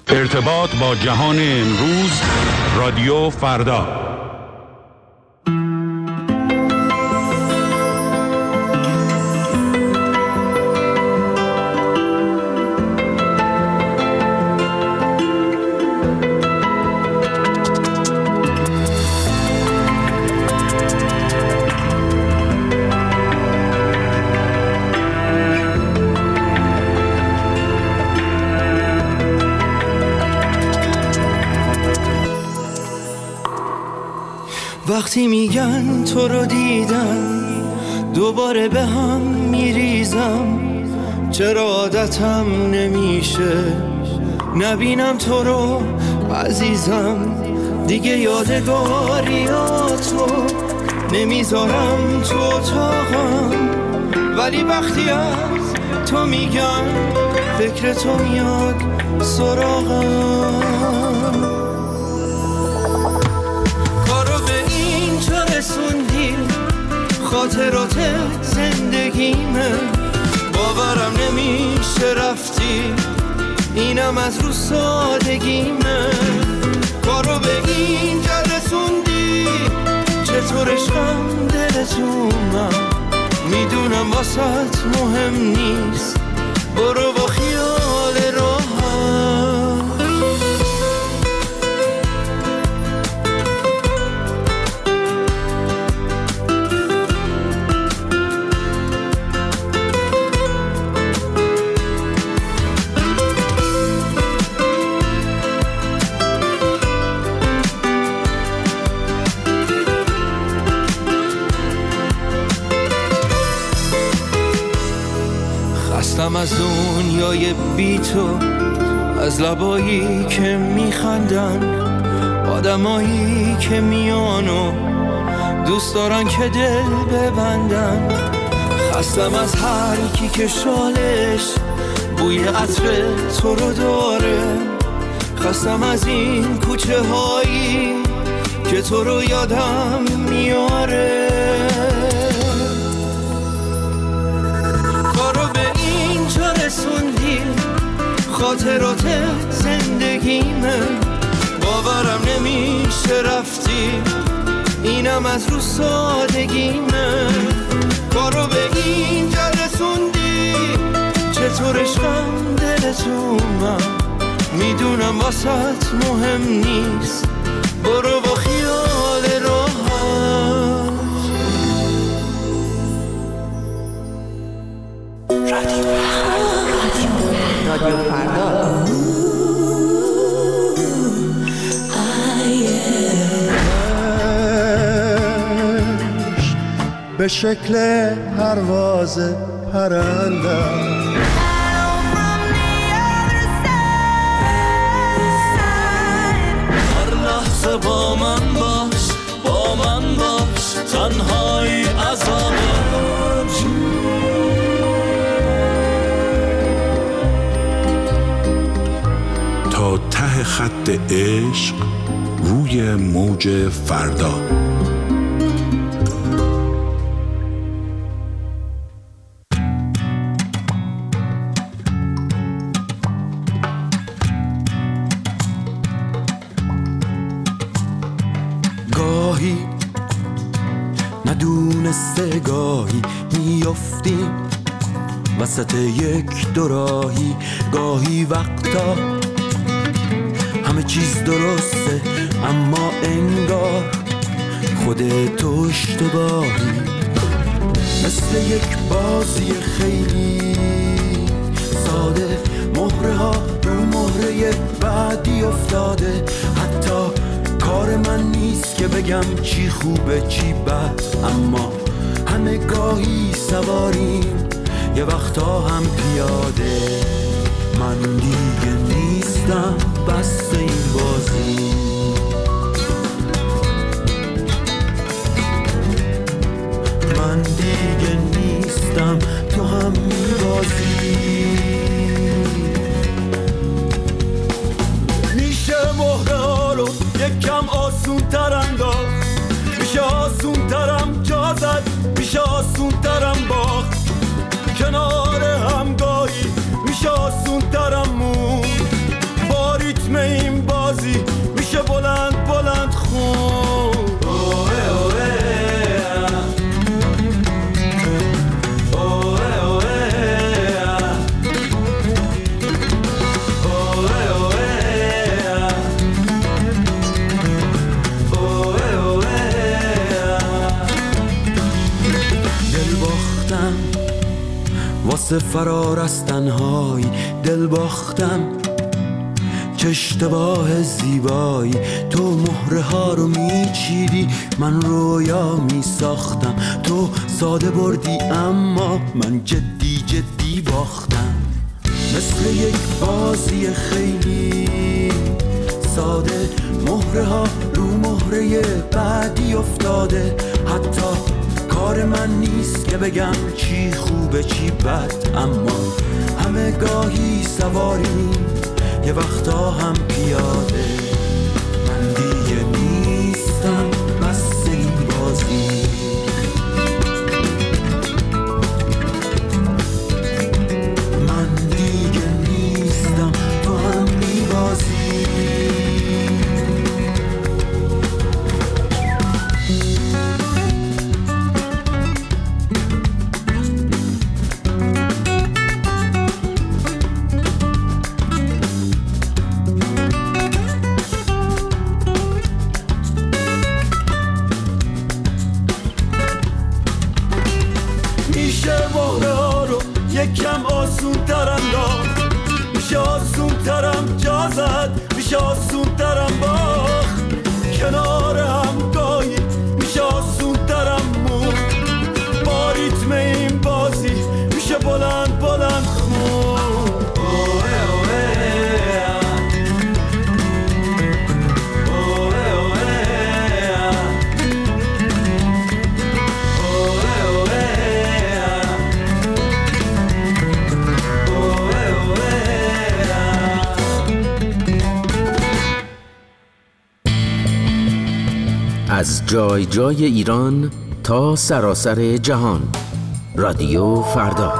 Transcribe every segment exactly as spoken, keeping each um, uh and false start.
ارتباط با جهان امروز، رادیو فردا. وقتی میگن تو رو دیدم دوباره به هم میریزم، چرا عادتم نمیشه نبینم تو رو عزیزم، دیگه یادگاریاتو نمیذارم تو اتاقم، ولی وقتی از تو میگم فکر تو میاد سراغم. رسوندی خاطرات زندگیمه، باورم نمیشه رفتی، اینم از رو سادگیمه، کارو به اینجا رسوندی، چطور عشقم دلت اومد، میدونم واسط مهم نیست، برو با خیال راحت. از دنیای بی تو، از لبایی که میخندن، آدمایی که میانو دوست دارن که دل ببندن، خستم از هر کی که شالش بوی عطر تو رو داره، خستم از این کوچه هایی که تو رو یادم میاره، رسوندی خاطرات زندگیمه، باورم نمیشه رفتی، اینم از رو سادگیمه، کارو به اینجا رسوندی، چطور عشقم دلت اومد، میدونم واسط مهم نیست، برو با خیال راحت. رادیو رادیو فردا. به شکل پرواز پرنده هر لحظه با من باش، با من باش، تنهایی عذابه، تا ته خط عشق روی موج فردا. گاهی ندونسته گاهی میافتیم وسط یک دوراهی، گاهی وقتا همه چیز درسته اما انگار خودت تو اشتباهی، مثل یک بازی خیلی ساده، مهره ها رو مهره بعدی افتاده، حتی کار من نیست که بگم چی خوبه چی بد، اما همه گاهی سواریم یه وقتا هم پیاده، من دیگه نیستم بس این بازی، من دیگه نیستم تو هم میبازی، میشه مهره ها رو یکم آسون تر انداخت، میشه آسون ترم جا زد، میشه آسون ترم باخت، کنار همگاهی میشه آسون ترم مون، واسه فرار از تنهایی دل باختم، چه اشتباه زیبایی. تو مهره ها رو میچیدی، من رویا میساختم. تو ساده بردی اما من جدی جدی باختم. مثل یک بازی خیلی ساده، مهره ها رو مهره بعدی افتاده. حتی کار من نیست که بگم چی خوبه چی بد، اما همه گاهی سواریم، یه وقتا هم پیاده. من دیگه نیستم بس این بازی، من دیگه نیستم تو هم میبازی. یکم آسون تر انداخت، میشه آسون ترم جا زد، میشه آسون ترم باخت. کنار هم گاهی میشه آسون ترم مون، با ریتم این بازی میشه بلند بلند خون. از جای جای ایران تا سراسر جهان، رادیو فردا.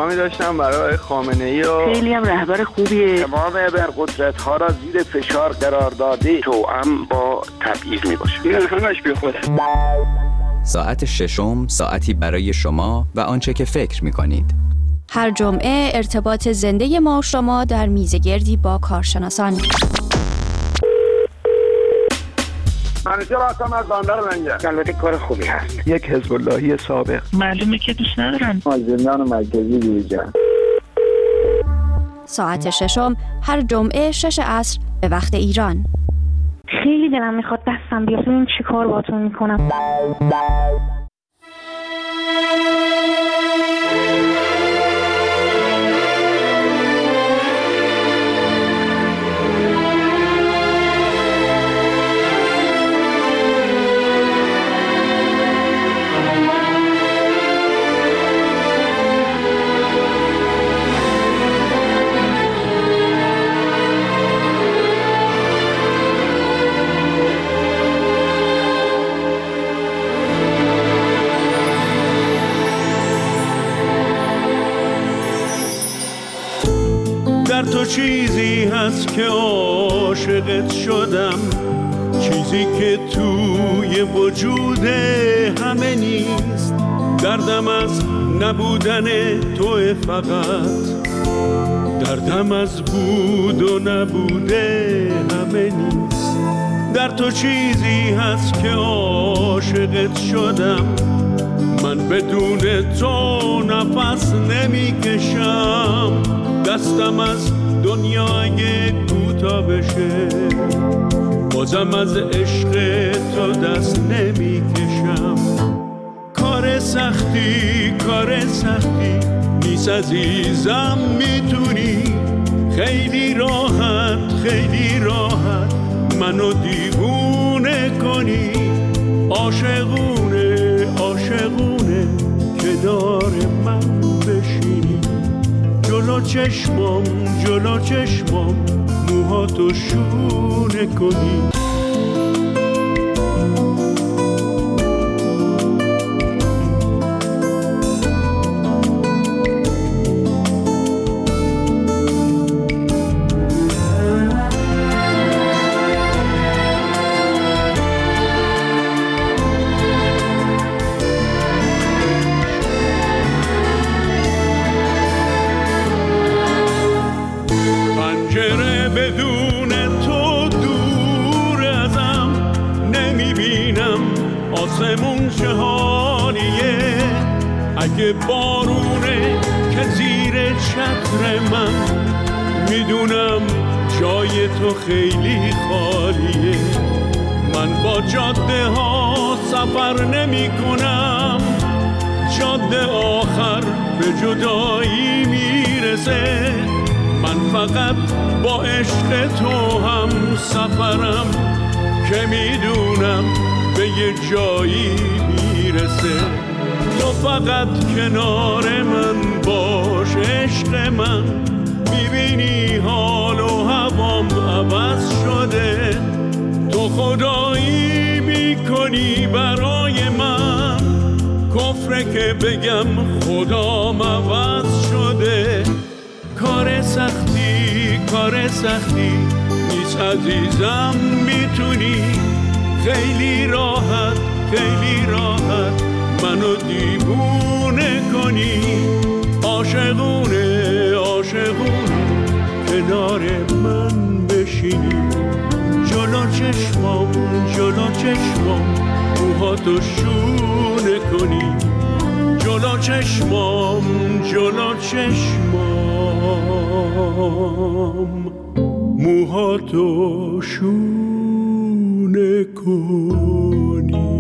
پیامی داشتم برای خامنه‌ای و خیلی هم رهبر خوبیه. تمام ابرقدرت ها را زیر فشار قرار داده توأم با تبعیض می باشه. این همش بی خوده. ساعت ششم ساعتی برای شما و آنچه که فکر می کنید. هر جمعه ارتباط زنده ما و شما در میزگردی با کارشناسان. منیجر هستم از بندر منجر. البته کار خوبی هست. یک حزب اللهی سابق. معلومه که دوست ندارن. از زندان مرکزی بیرون. ساعت ششم هر جمعه شش عصر به وقت ایران. خیلی دلم میخواد دستم بیاد ببینم چی کار باهاتون میکنم. در تو چیزی هست که عاشقت شدم، چیزی که توی وجود همه نیست. دردم از نبودن تو فقط، دردم از بود و نبوده همه نیست. در تو چیزی هست که عاشقت شدم، من بدون تو نفس نمی کشم. دستم از دنیا اگه کوتاه بشه، بازم از عشق تو دست نمی کشم. کار سختی کار سختی نیست عزیزم، میتونی خیلی راحت خیلی راحت منو دیوونه کنی. عاشقونه عاشقونه کنار من بشینی. جلو چشمم جلو چشمم موهاتو شونه کنی. آسمون چه حالیه، اگه بارونه که زیر چتر من، میدونم جای تو خیلی خالیه. من با جاده ها سفر نمی کنم، جاده آخر به جدایی میرسه. من فقط با عشق تو هم سفرم، که میدونم به یه جایی میرسه. تو فقط کنار من باش عشق من، میبینی حال و هوام عوض شده. تو خدایی میکنی برای من، کفره که بگم خدام عوض شده. کار سختی کار سختی نیست عزیزم، میتونی خیلی راحت خیلی راحت منو دیوونه کنی. عاشقونه عاشقونه کنار من بشینی. جلو چشمم جلو چشمم موهاتو شونه کنی. جلو چشمم جلو چشمم موهاتو شونه کنی.